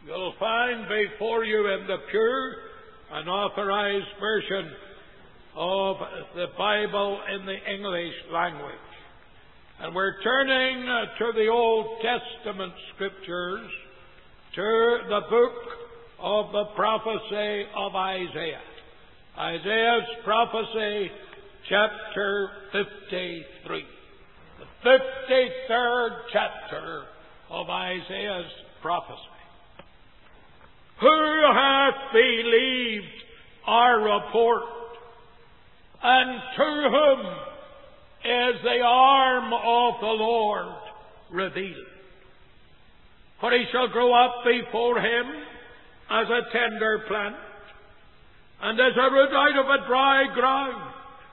You'll find before you in the pew an authorized version of the Bible in the English language. And we're turning to the Old Testament Scriptures, to the book of the prophecy of Isaiah. Isaiah's prophecy, chapter 53. The 53rd chapter of Isaiah's prophecy. Who hath believed our report, and to whom is the arm of the Lord revealed? For he shall grow up before him as a tender plant, and as a root out of a dry ground.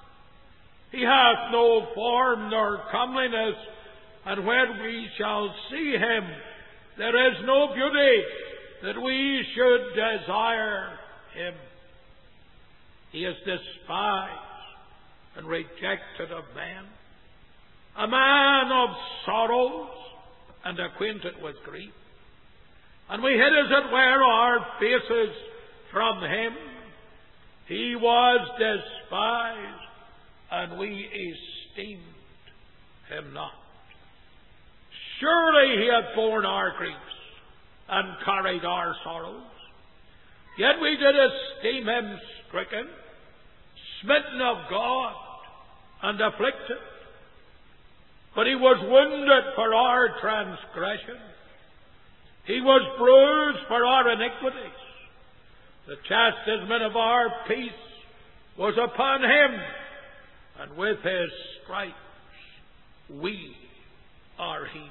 He hath no form nor comeliness, and when we shall see him, there is no beauty that we should desire him. He is despised and rejected of men, a man of sorrows and acquainted with grief. And we hid, as it were, our faces from him. He was despised, and we esteemed him not. Surely he hath borne our griefs and carried our sorrows. Yet we did esteem him stricken, smitten of God, and afflicted. But he was wounded for our transgression. He was bruised for our iniquities. The chastisement of our peace was upon him, and with his stripes we are healed.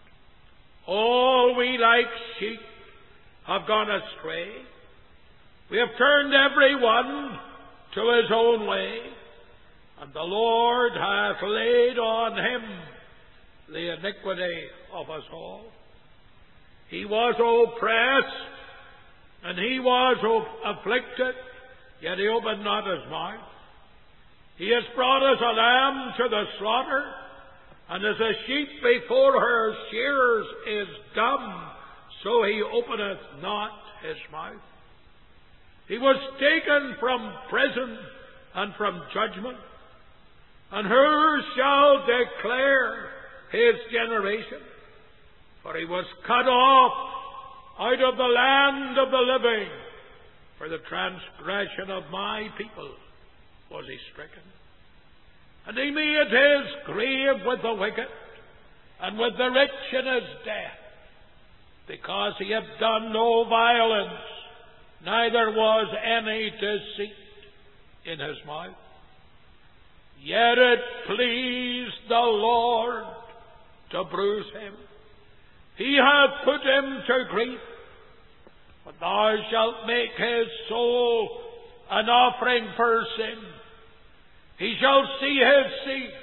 All we like sheep have gone astray. We have turned every one to his own way, and the Lord hath laid on him the iniquity of us all. He was oppressed, and he was afflicted, yet he opened not his mouth. He has brought us a lamb to the slaughter, and as a sheep before her shearers is dumb, so he openeth not his mouth. He was taken from prison and from judgment. And who shall declare his generation? For he was cut off out of the land of the living. For the transgression of my people was he stricken. And he made his grave with the wicked, and with the rich in his death, because he hath done no violence, neither was any deceit in his mouth. Yet it pleased the Lord to bruise him. He hath put him to grief. But thou shalt make his soul an offering for sin. He shall see his seed.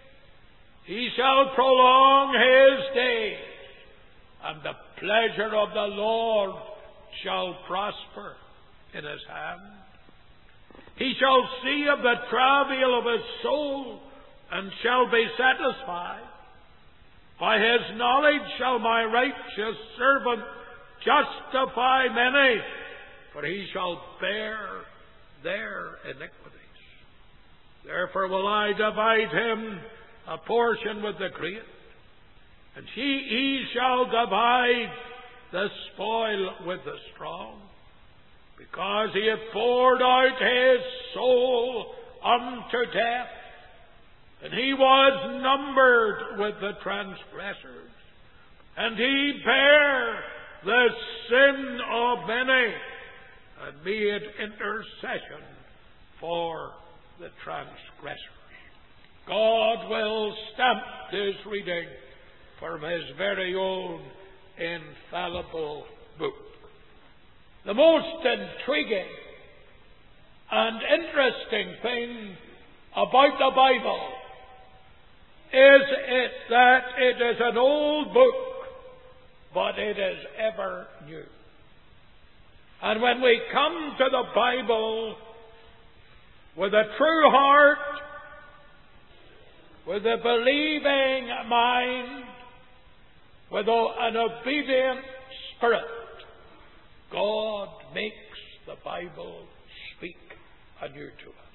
He shall prolong his days, and the pleasure of the Lord shall prosper in his hand. He shall see of the travail of his soul, and shall be satisfied. By his knowledge shall my righteous servant justify many, for he shall bear their iniquities. Therefore will I divide him a portion with the great, and he shall divide the spoil with the strong, because he hath poured out his soul unto death, and he was numbered with the transgressors, and he bare the sin of many, and made intercession for the transgressors. God will stamp this reading from his very own infallible book. The most intriguing and interesting thing about the Bible is that it is an old book, but it is ever new. And when we come to the Bible with a true heart, with a believing mind, with an obedient spirit, makes the Bible speak anew to us.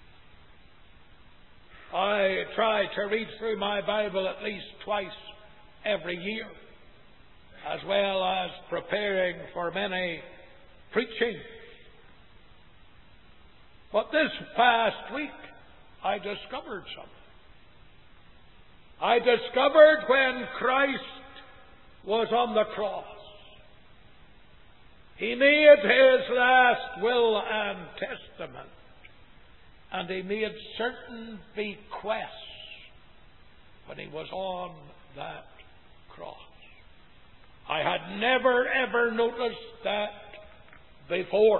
I try to read through my Bible at least twice every year, as well as preparing for many preaching. But this past week, I discovered something. I discovered when Christ was on the cross, He made His last will and testament, and He made certain bequests when He was on that cross. I had never ever noticed that before.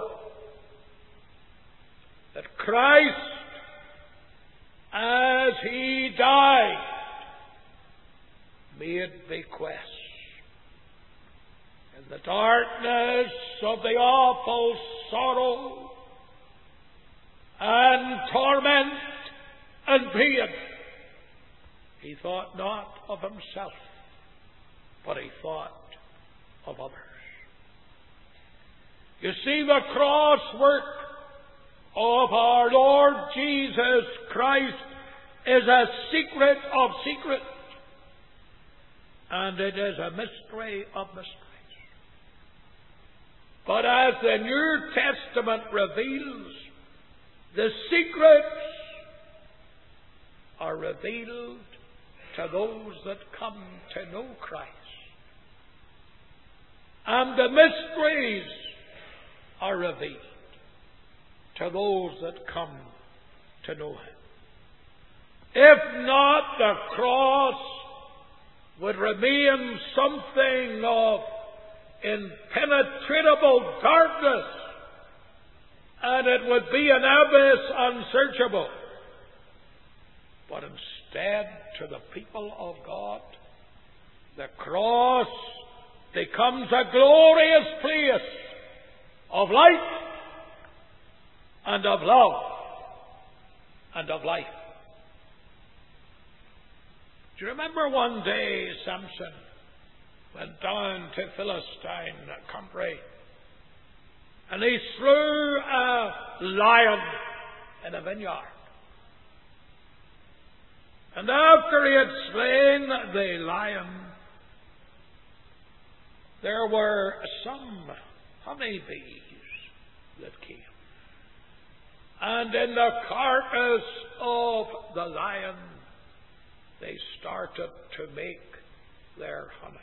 That Christ, as He died, made bequests. In the darkness of the awful sorrow and torment and pain, He thought not of Himself, but He thought of others. You see, the cross work of our Lord Jesus Christ is a secret of secrets, and it is a mystery of mysteries. But as the New Testament reveals, the secrets are revealed to those that come to know Christ. And the mysteries are revealed to those that come to know Him. If not, the cross would remain something of impenetrable darkness, and it would be an abyss unsearchable. But instead, to the people of God, the cross becomes a glorious place of light and of love and of life. Do you remember one day Samson went down to Philistine country and he slew a lion in a vineyard? And after he had slain the lion, there were some honeybees that came. And in the carcass of the lion, they started to make their honey.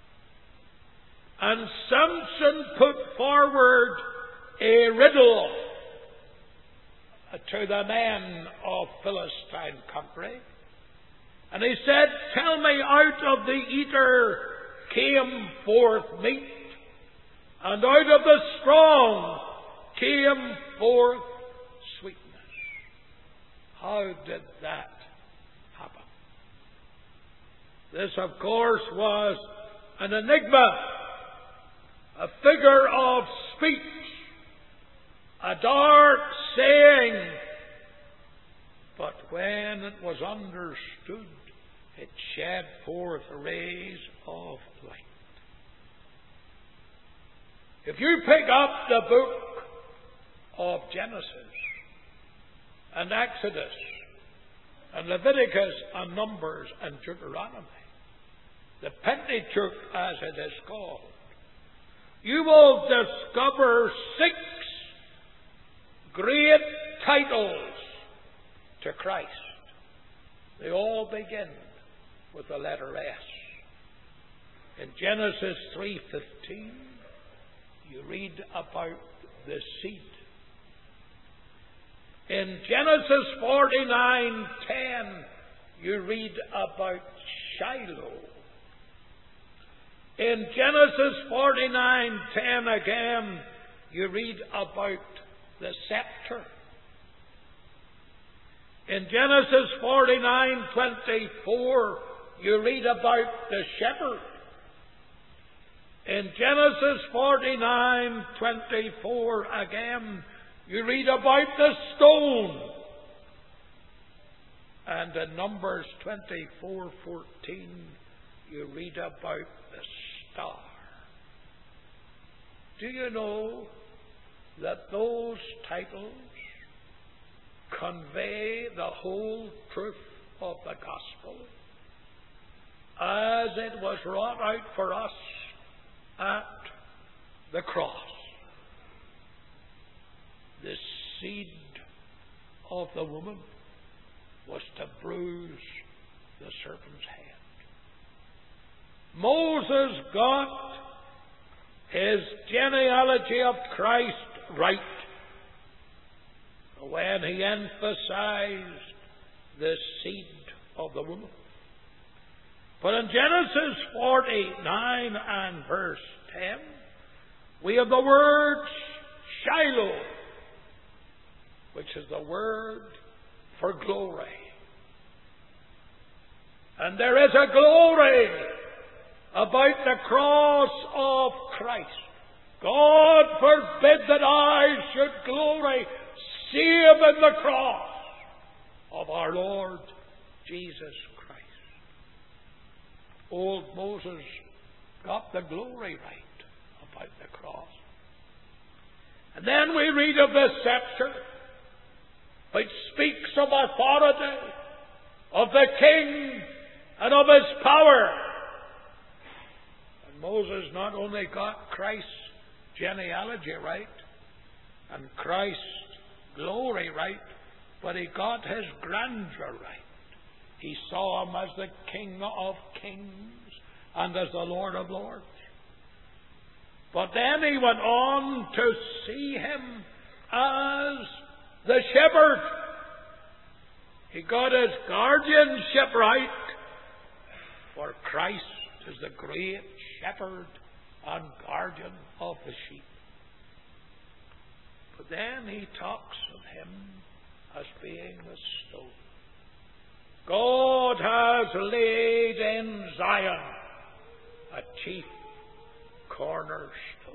And Samson put forward a riddle to the men of Philistine country. And he said, "Tell me, out of the eater came forth meat, and out of the strong came forth sweetness." How did that happen? This, of course, was an enigma, a figure of speech, a dark saying, but when it was understood, it shed forth rays of light. If you pick up the book of Genesis and Exodus and Leviticus and Numbers and Deuteronomy, the Pentateuch as it is called, you will discover 6 great titles to Christ. They all begin with the letter S. In Genesis 3:15, you read about the seed. In Genesis 49:10, you read about Shiloh. In Genesis 49:10 again, you read about the scepter. In Genesis 49:24, you read about the shepherd. In Genesis 49:24 again, you read about the stone. And in Numbers 24:14, you read about the star. Do you know that those titles convey the whole truth of the gospel as it was wrought out for us at the cross. The seed of the woman was to bruise the serpent's head. Moses got his genealogy of Christ right when he emphasized the seed of the woman. But in Genesis 49 and verse 10, we have the word Shiloh, which is the word for glory. And there is a glory about the cross of Christ. God forbid that I should glory save in the cross of our Lord Jesus Christ. Old Moses got the glory right about the cross. And then we read of the scepter, which speaks of authority, of the king, and of his power. And Moses not only got Christ's genealogy right, and Christ's glory right, but he got his grandeur right. He saw him as the King of kings and as the Lord of lords. But then he went on to see him as the shepherd. He got his guardianship right, for Christ is the great shepherd and guardian of the sheep. But then he talks of him as being the stone. God has laid in Zion a chief cornerstone.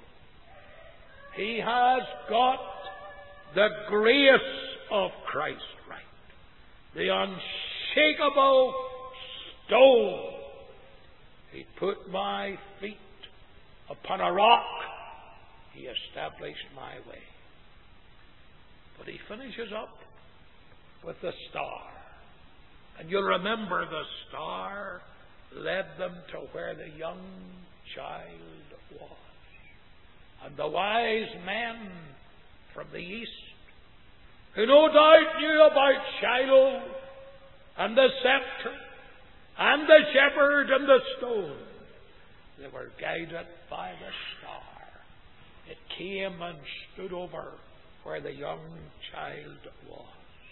He has got the grace of Christ right, the unshakable stone. He put my feet upon a rock. He established my way. But he finishes up with the star. And you'll remember the star led them to where the young child was. And the wise men from the east, who no doubt knew about Shiloh and the scepter and the shepherd and the stone, they were guided by the star. It came and stood over where the young child was.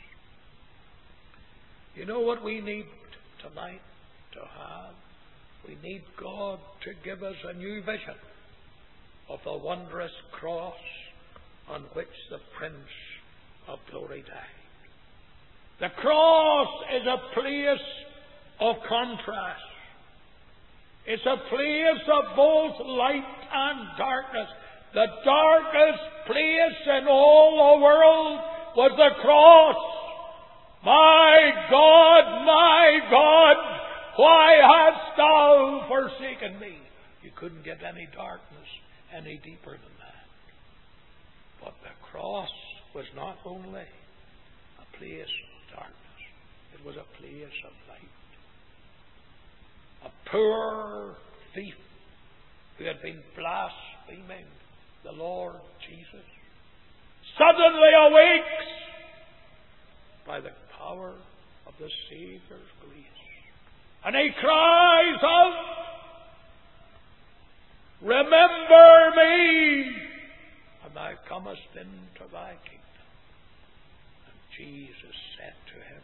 You know what we need tonight to have? We need God to give us a new vision of the wondrous cross on which the Prince of Glory died. The cross is a place of contrast. It's a place of both light and darkness. The darkest place in all the world was the cross. My God, why hast thou forsaken me? You couldn't get any darkness any deeper than that. But the cross was not only a place of darkness, it was a place of light. A poor thief who had been blaspheming the Lord Jesus suddenly awakes by the power of the Saviour's grace. And he cries out, "Remember me when thou comest into thy kingdom." And Jesus said to him,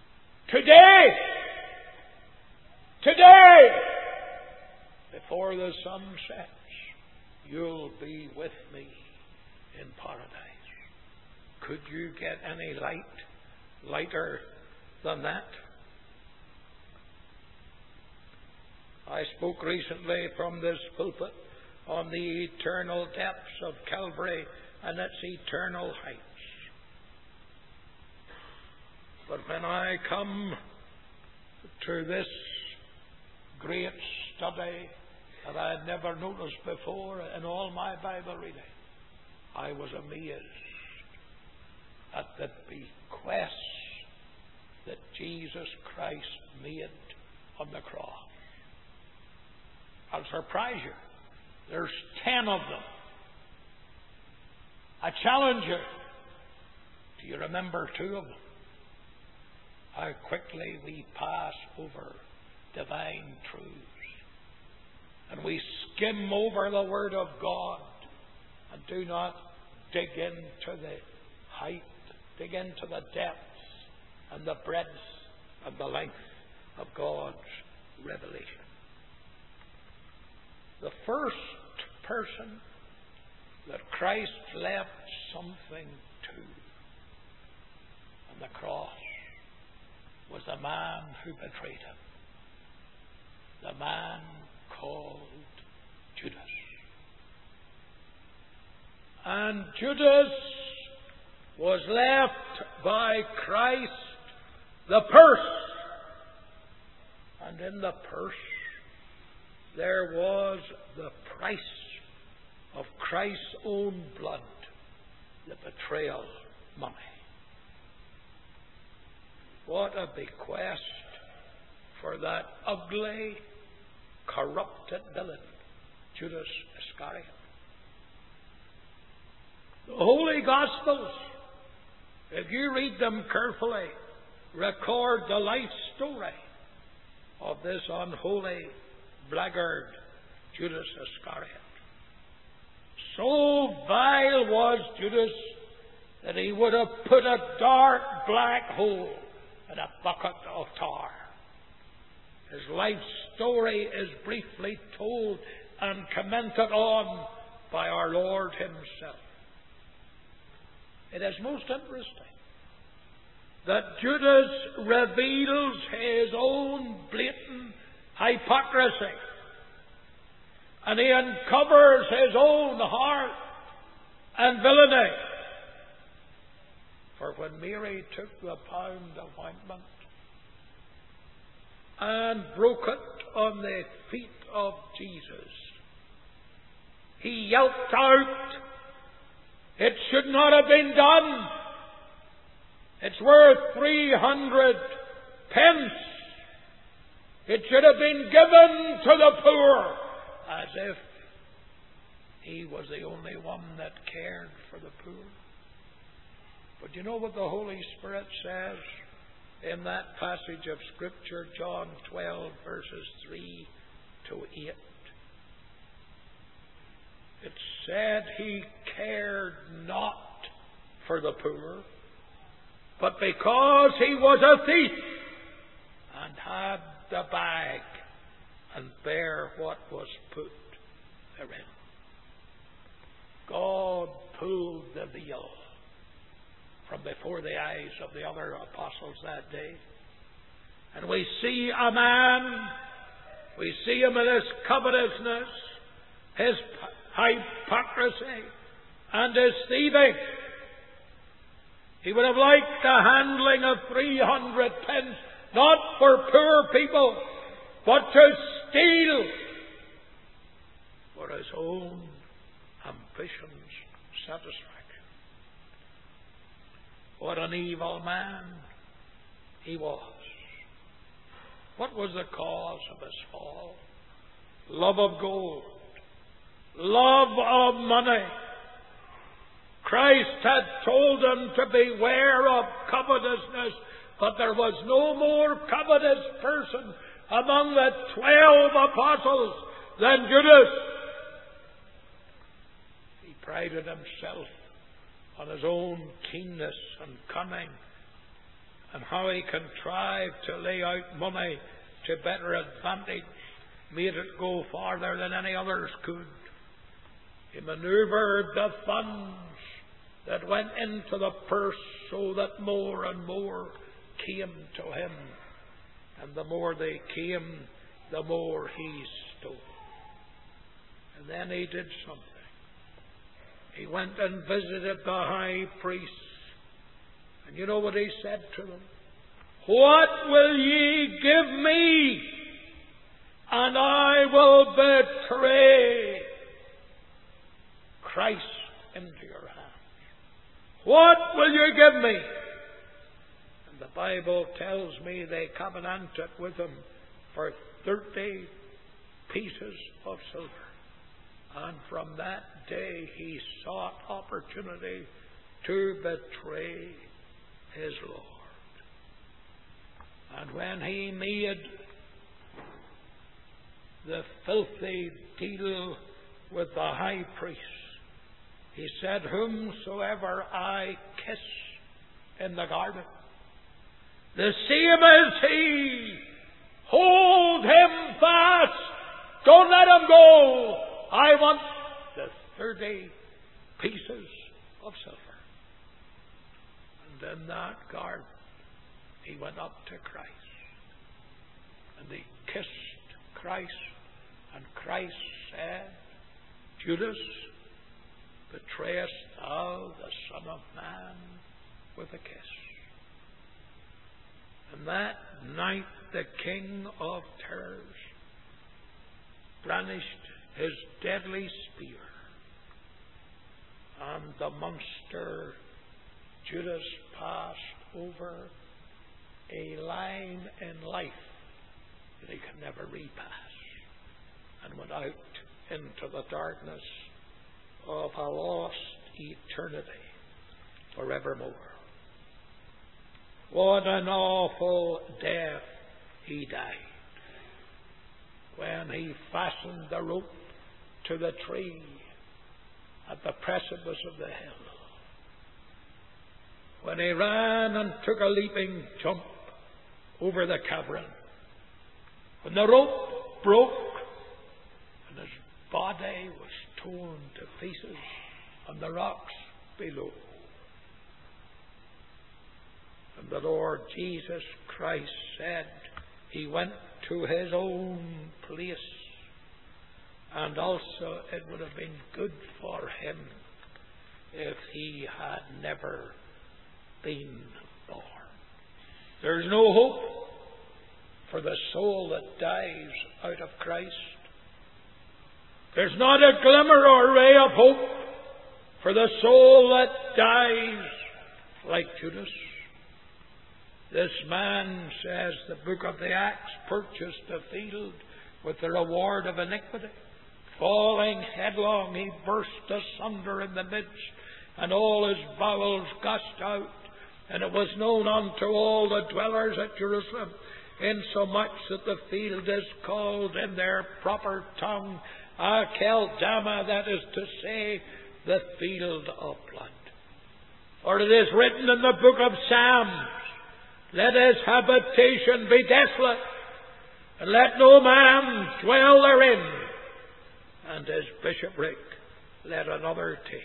Today, before the sun sets, you'll be with me in paradise. Could you get any lighter than that? I spoke recently from this pulpit on the eternal depths of Calvary and its eternal heights. But when I come to this great study that I had never noticed before in all my Bible reading, I was amazed at the bequest that Jesus Christ made on the cross. I'll surprise you. There's 10 of them. I challenge you. Do you remember 2 of them? How quickly we pass over divine truths. And we skim over the Word of God and do not dig into the height, dig into the depths and the breadth and the length of God's revelation. The first person that Christ left something to on the cross was the man who betrayed him. The man called Judas. And Judas was left by Christ the purse. And in the purse there was the price of Christ's own blood, the betrayal money. What a bequest for that ugly, corrupted villain, Judas Iscariot. The Holy Gospels, if you read them carefully, record the life story of this unholy blackguard, Judas Iscariot. So vile was Judas that he would have put a dark black hole in a bucket of tar. His life story is briefly told and commented on by our Lord Himself. It is most interesting that Judas reveals his own blatant hypocrisy, and he uncovers his own heart and villainy. For when Mary took the pound of ointment and broke it on the feet of Jesus, he yelped out, "It should not have been done. It's worth 300 pence. It should have been given to the poor," as if he was the only one that cared for the poor. But you know what the Holy Spirit says in that passage of Scripture, John 12, verses 3 to 8? It said he cared not for the poor, but because he was a thief and had the bag and bare what was put therein. God pulled the veil from before the eyes of the other apostles that day. And we see a man, we see him in his covetousness, his hypocrisy, and his thieving. He would have liked the handling of 300 pence, not for poor people, but to steal for his own ambitions' satisfaction. What an evil man he was. What was the cause of his fall? Love of gold. Love of money. Christ had told him to beware of covetousness, but there was no more covetous person among the 12 apostles than Judas. He prided himself on his own keenness and cunning, and how he contrived to lay out money to better advantage, made it go farther than any others could. He maneuvered the funds that went into the purse so that more and more came to him, and the more they came, the more he stole. And then he did something. He went and visited the high priests. And you know what he said to them? "What will ye give me? And I will betray Christ into your hands. What will you give me? And the Bible tells me they covenanted with him for 30 pieces of silver. And from that day he sought opportunity to betray his Lord. And when he made the filthy deal with the high priest, he said, whomsoever I kiss in the garden, the same is he. Hold him fast. Don't let him go. I want the 30 pieces of silver. And in that garden, he went up to Christ. And he kissed Christ. And Christ said, Judas, betrayest thou the Son of Man with a kiss? And that night the King of Terrors brandished his deadly spear, and the monster Judas passed over a line in life that he could never repass, and went out into the darkness of a lost eternity forevermore. What an awful death he died when he fastened the rope to the tree at the precipice of the hill. When he ran and took a leaping jump over the cavern. When the rope broke and his body was torn to pieces on the rocks below. And the Lord Jesus Christ said he went to his own place, and also it would have been good for him if he had never been born. There's no hope for the soul that dies out of Christ. There's not a glimmer or ray of hope for the soul that dies like Judas. This man, says the book of the Acts, purchased a field with the reward of iniquity. Falling headlong, he burst asunder in the midst, and all his bowels gushed out. And it was known unto all the dwellers at Jerusalem, insomuch that the field is called in their proper tongue Akeldama, that is to say, the field of blood. For it is written in the book of Psalms, let his habitation be desolate, and let no man dwell therein, and his bishopric let another take.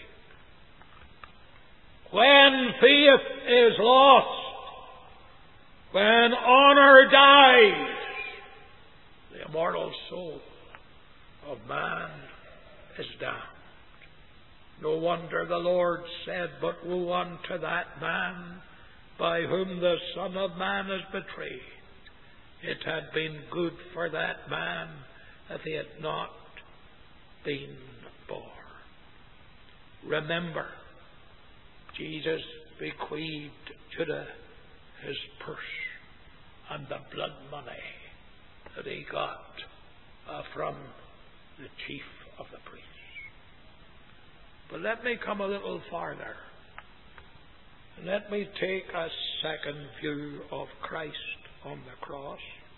When faith is lost, when honour dies, the immortal soul of man is damned. No wonder the Lord said, but woe unto that man by whom the Son of Man is betrayed. It had been good for that man if he had not been born. Remember, Jesus bequeathed Judah his purse and the blood money that he got from the chief of the priests. But let me come a little farther. Let me take a second view of Christ on the cross.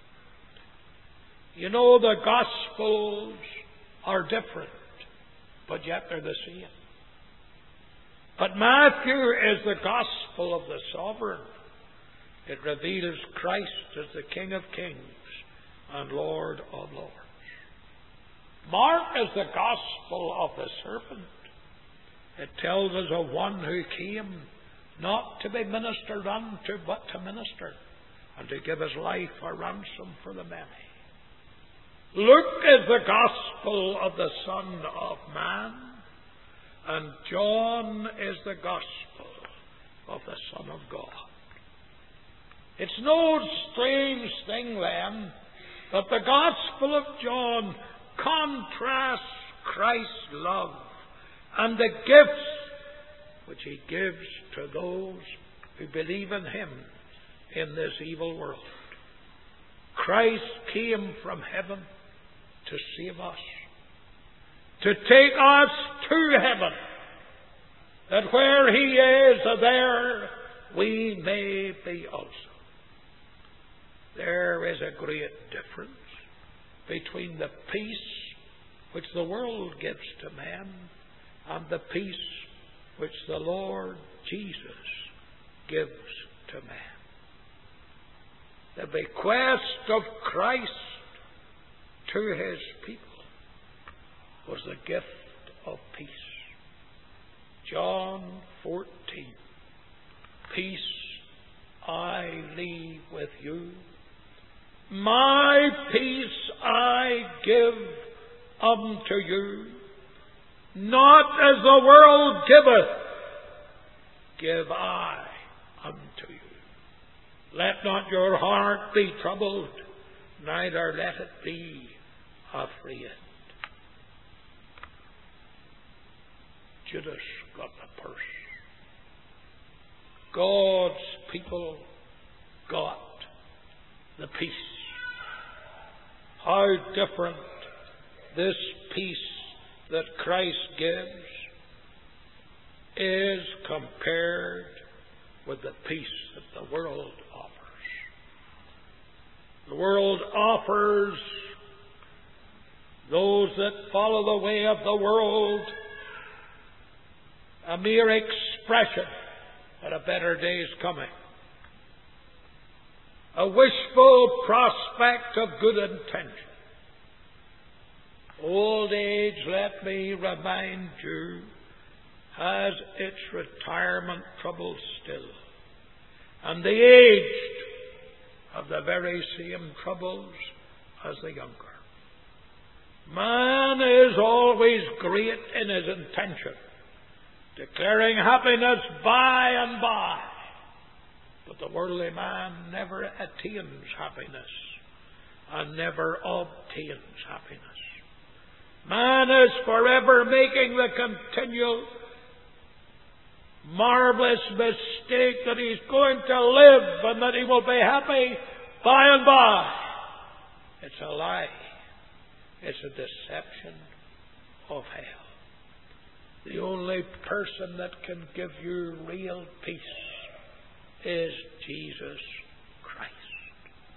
You know, the Gospels are different, but yet they're the same. But Matthew is the Gospel of the Sovereign. It reveals Christ as the King of Kings and Lord of Lords. Mark is the Gospel of the Serpent. It tells us of one who came not to be ministered unto, but to minister, and to give his life a ransom for the many. Luke is the Gospel of the Son of Man, and John is the Gospel of the Son of God. It's no strange thing then that the Gospel of John contrasts Christ's love and the gifts which He gives to those who believe in Him in this evil world. Christ came from heaven to save us, to take us to heaven, that where He is, there we may be also. There is a great difference between the peace which the world gives to men and the peace which the Lord Jesus gives to man. The bequest of Christ to His people was the gift of peace. John 14. Peace I leave with you. My peace I give unto you. Not as the world giveth, give I unto you. Let not your heart be troubled, neither let it be afraid. Judas got the purse. God's people got the peace. How different this peace that Christ gives is compared with the peace that the world offers. The world offers those that follow the way of the world a mere expression that a better day is coming, a wishful prospect of good intention. Old age, let me remind you, has its retirement troubles still, and the aged have the very same troubles as the younger. Man is always great in his intention, declaring happiness by and by, but the worldly man never attains happiness and never obtains happiness. Man is forever making the continual marvelous mistake that he's going to live and that he will be happy by and by. It's a lie. It's a deception of hell. The only person that can give you real peace is Jesus Christ.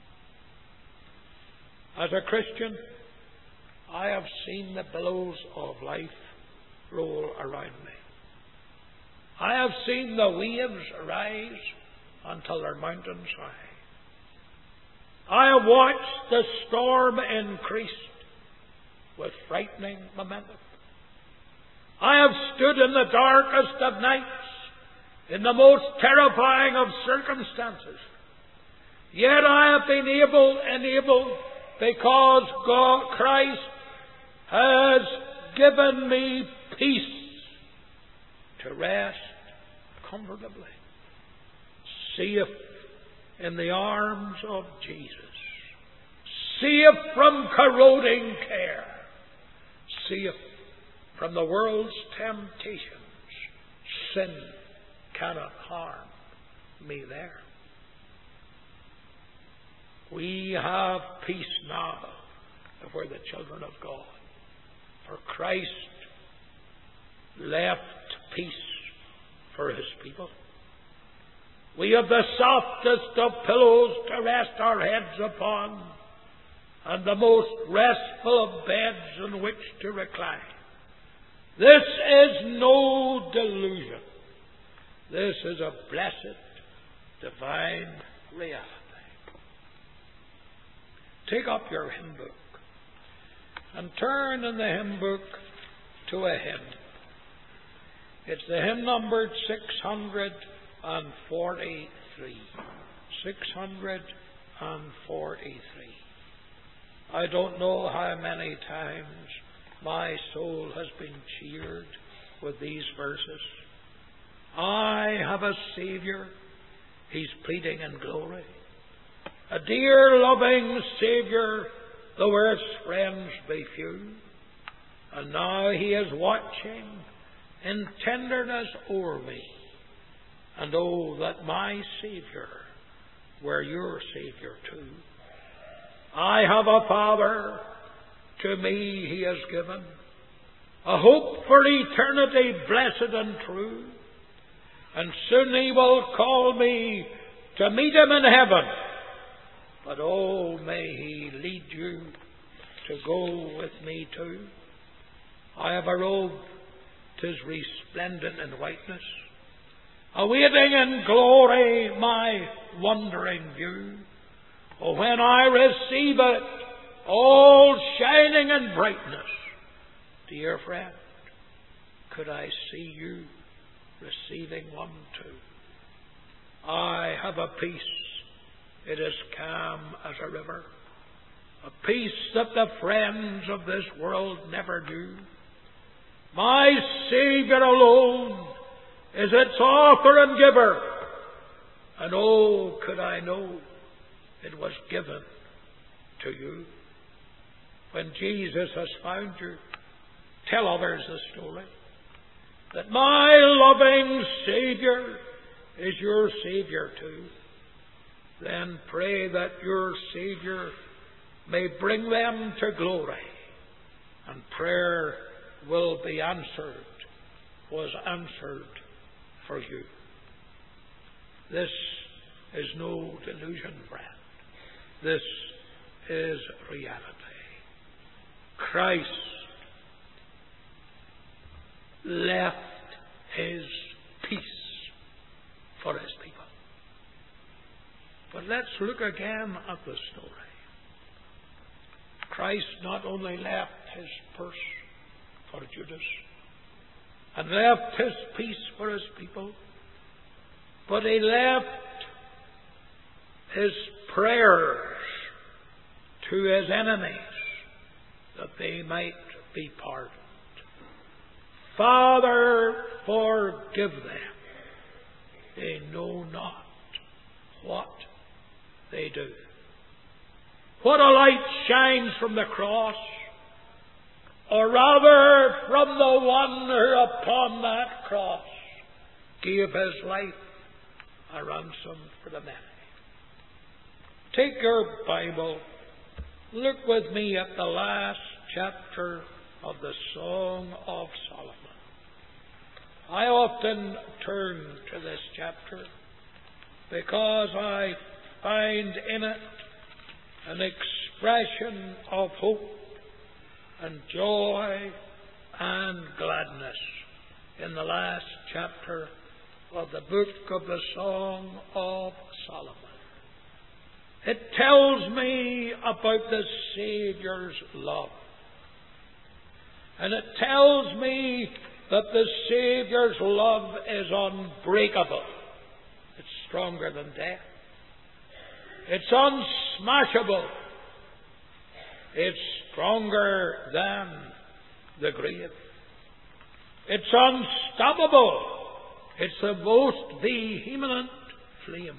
As a Christian, I have seen the billows of life roll around me. I have seen the waves rise until they're mountains high. I have watched the storm increase with frightening momentum. I have stood in the darkest of nights, in the most terrifying of circumstances. Yet I have been enabled because God, Christ, has given me peace to rest comfortably, safe in the arms of Jesus, safe from corroding care, safe from the world's temptations. Sin cannot harm me there. We have peace now if we're the children of God. For Christ left peace for His people. We have the softest of pillows to rest our heads upon, and the most restful of beds in which to recline. This is no delusion. This is a blessed, divine reality. Take up your hymn book and turn in the hymn book to a hymn. It's the hymn numbered 643. 643. I don't know how many times my soul has been cheered with these verses. I have a Saviour, He's pleading in glory. A dear, loving Saviour, though Earth's friends be few. And now He is watching in tenderness o'er me. And oh, that my Saviour were your Saviour too. I have a Father, to me He has given a hope for eternity blessed and true. And soon He will call me to meet Him in heaven. But oh, may He lead you to go with me too. I have a robe, 'tis resplendent in whiteness, awaiting in glory my wondering view. Oh, when I receive it, all shining in brightness, dear friend, could I see you receiving one too? I have a peace, it is calm as a river, a peace that the friends of this world never knew. My Saviour alone is its author and giver, and oh, could I know it was given to you. When Jesus has found you, tell others the story, that my loving Saviour is your Saviour too. Then pray that your Saviour may bring them to glory, and prayer will be answered, was answered for you. This is no delusion, friend. This is reality. Christ left His peace for His people. But let's look again at the story. Christ not only left His purse for Judas and left His peace for His people, but He left His prayers to His enemies that they might be pardoned. Father, forgive them. They know not what they do. What a light shines from the cross, or rather from the one who upon that cross gave His life a ransom for the many. Take your Bible, look with me at the last chapter of the Song of Solomon. I often turn to this chapter because I find in it an expression of hope and joy and gladness in the last chapter of the book of the Song of Solomon. It tells me about the Saviour's love. And it tells me that the Saviour's love is unbreakable. It's stronger than death. It's unsmashable. It's stronger than the grave. It's unstoppable. It's the most vehement flame.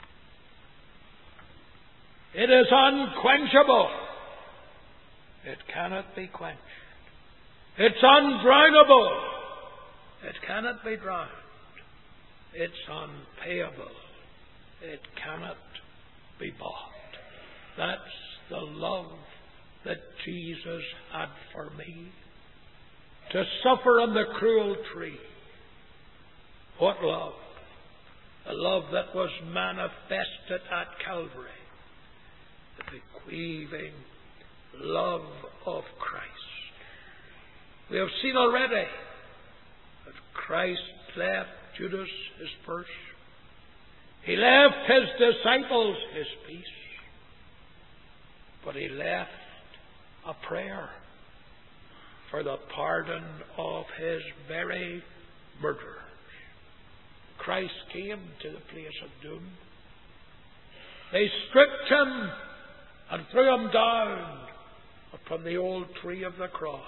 It is unquenchable. It cannot be quenched. It's undrownable. It cannot be drowned. It's unpayable. It cannot be bought. That's the love that Jesus had for me, to suffer on the cruel tree. What love? A love that was manifested at Calvary. The bequeathing love of Christ. We have seen already that Christ left Judas his purse. He left his disciples his peace. But he left a prayer for the pardon of his very murderers. Christ came to the place of doom. They stripped him and threw him down upon the old tree of the cross.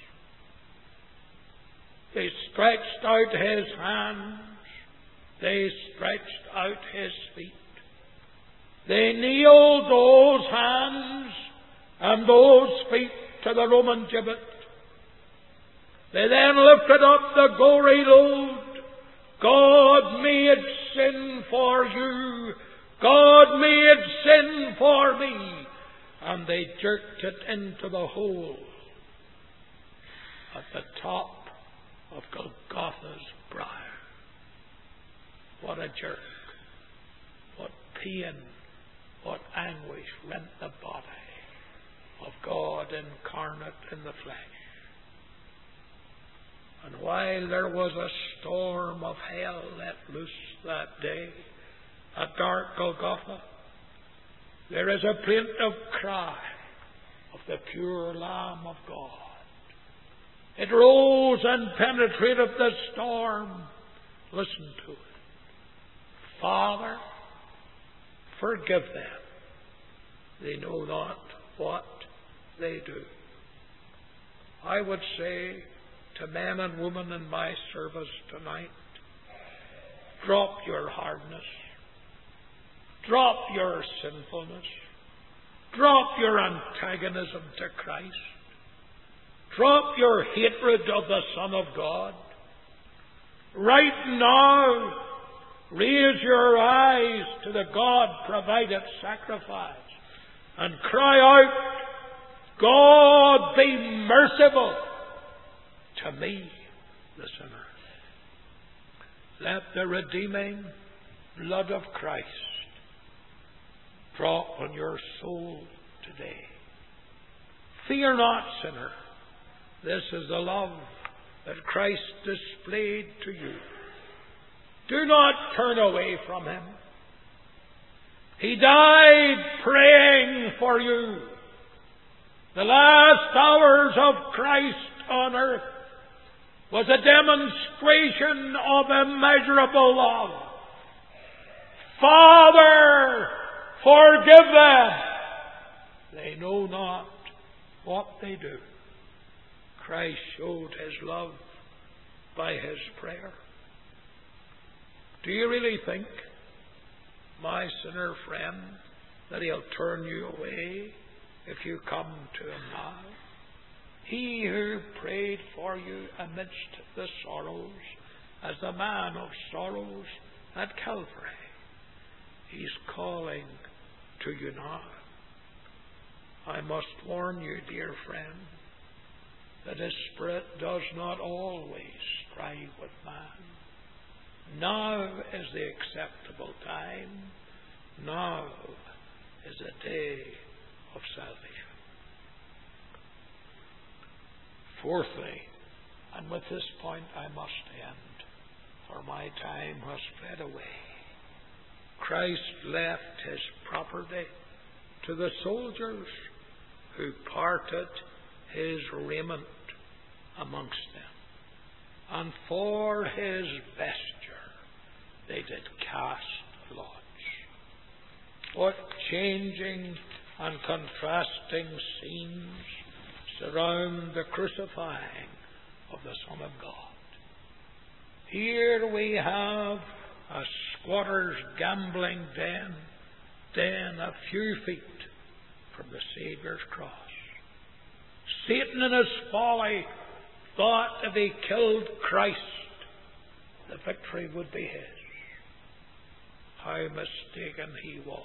They stretched out his hands. They stretched out his feet. They nailed those hands and those feet to the Roman gibbet. They then lifted up the gory load. God made sin for you. God made sin for me. And they jerked it into the hole at the top of Golgotha's brow. What a jerk. What pain, what anguish rent the body of God incarnate in the flesh. And while there was a storm of hell let loose that day at dark Golgotha, there is a plaintive cry of the pure Lamb of God. It rose and penetrated the storm. Listen to it. Father, forgive them. They know not what they do. I would say to men and women in my service tonight, drop your hardness. Drop your sinfulness. Drop your antagonism to Christ. Drop your hatred of the Son of God. Right now, raise your eyes to the God-provided sacrifice and cry out, God, be merciful to me, the sinner. Let the redeeming blood of Christ drop on your soul today. Fear not, sinner. This is the love that Christ displayed to you. Do not turn away from Him. He died praying for you. The last hours of Christ on earth was a demonstration of immeasurable love. Father, forgive them. They know not what they do. Christ showed His love by His prayer. Do you really think, my sinner friend, that He'll turn you away if you come to Him now? He who prayed for you amidst the sorrows as the man of sorrows at Calvary, He's calling to you now. I must warn you, dear friend, that His Spirit does not always strive with man. Now is the acceptable time. Now is the day of salvation. Fourthly, and with this point I must end, for my time has fled away, Christ left His property to the soldiers who parted His raiment amongst them, and for His vesture they did cast lots. What changing and contrasting scenes surround the crucifying of the Son of God. Here we have a squatter's gambling den a few feet from the Saviour's cross. Satan in his folly thought if he killed Christ, the victory would be his. How mistaken he was.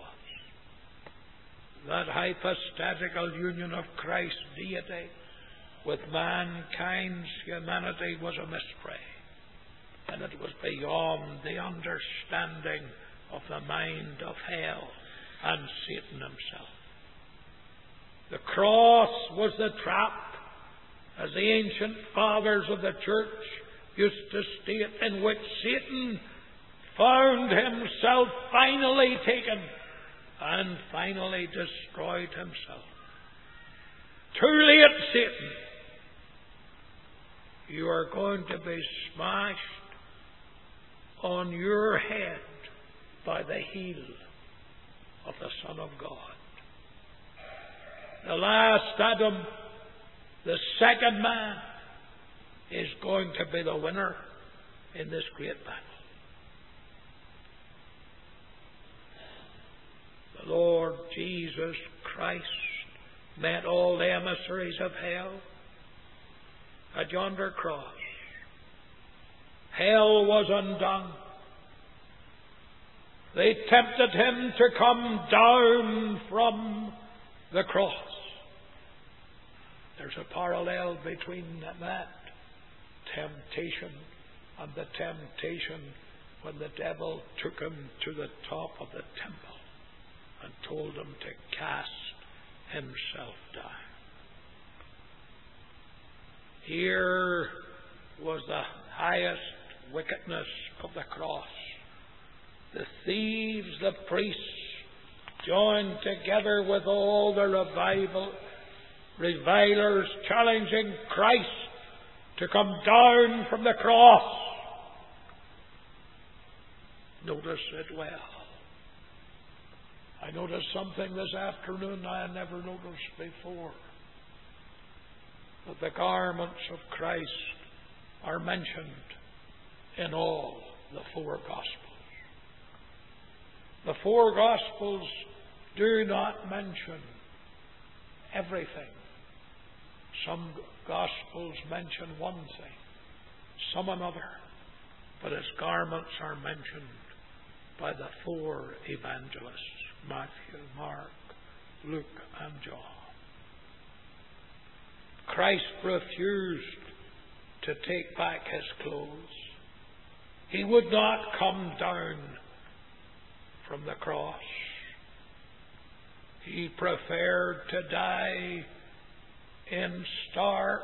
That hypostatical union of Christ's deity with mankind's humanity was a mystery, and it was beyond the understanding of the mind of hell and Satan himself. The cross was the trap, as the ancient fathers of the church used to state, in which Satan found himself finally taken and finally destroyed himself. Too late, Satan. You are going to be smashed on your head by the heel of the Son of God. The last Adam, the second man, is going to be the winner in this great battle. The Lord Jesus Christ met all the emissaries of hell. at yonder cross. Hell was undone. They tempted him to come down from the cross. There's a parallel between that temptation and the temptation when the devil took him to the top of the temple and told him to cast himself down. Here was the highest wickedness of the cross. The thieves, the priests, joined together with all the revilers, challenging Christ to come down from the cross. Notice it well. I noticed something this afternoon I had never noticed before. That the garments of Christ are mentioned in all the four Gospels. The four Gospels do not mention everything. Some Gospels mention one thing, some another, but his garments are mentioned by the four evangelists, Matthew, Mark, Luke, and John. Christ refused to take back his clothes. He would not come down from the cross. He preferred to die in stark,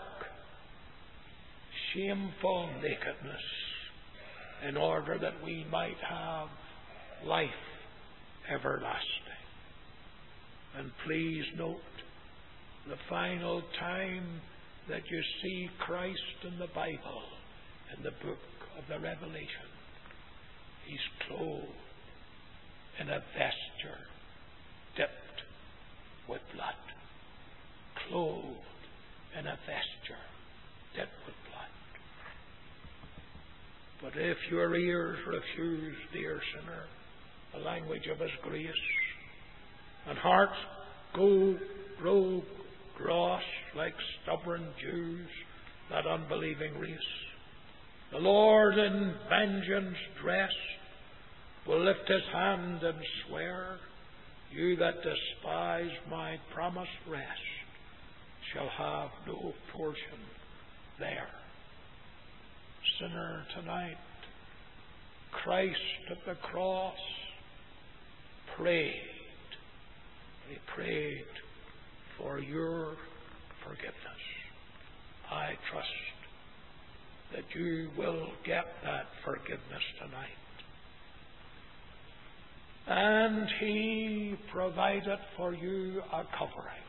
shameful nakedness in order that we might have life everlasting. And please note the final time that you see Christ in the Bible, in the book of the Revelation. He's clothed in a vesture dipped with blood. Clothed in a vesture dipped with blood. But if your ears refuse, dear sinner, the language of his grace, and hearts grow gross like stubborn Jews, that unbelieving race, the Lord in vengeance dressed will lift his hand and swear, you that despise my promised rest shall have no portion there. Sinner, tonight, Christ at the cross prayed. He prayed for your forgiveness. I trust that you will get that forgiveness tonight. And he provided for you a covering.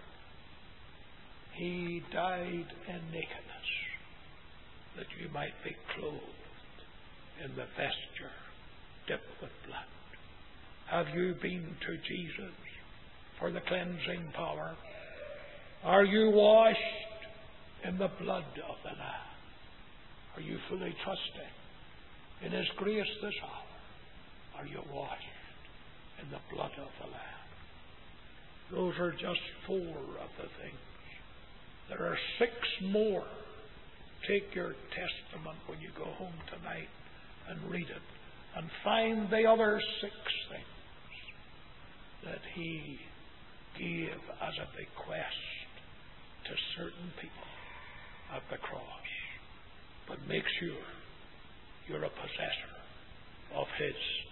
He died in nakedness that you might be clothed in the vesture dipped with blood. Have you been to Jesus for the cleansing power? Are you washed in the blood of the Lamb? Are you fully trusting in his grace this hour? Are you washed in the blood of the Lamb? Those are just 4 of the things. There are 6 more. Take your testament when you go home tonight and read it and find the other 6 things that he gave as a bequest to certain people at the cross. But make sure you're a possessor of his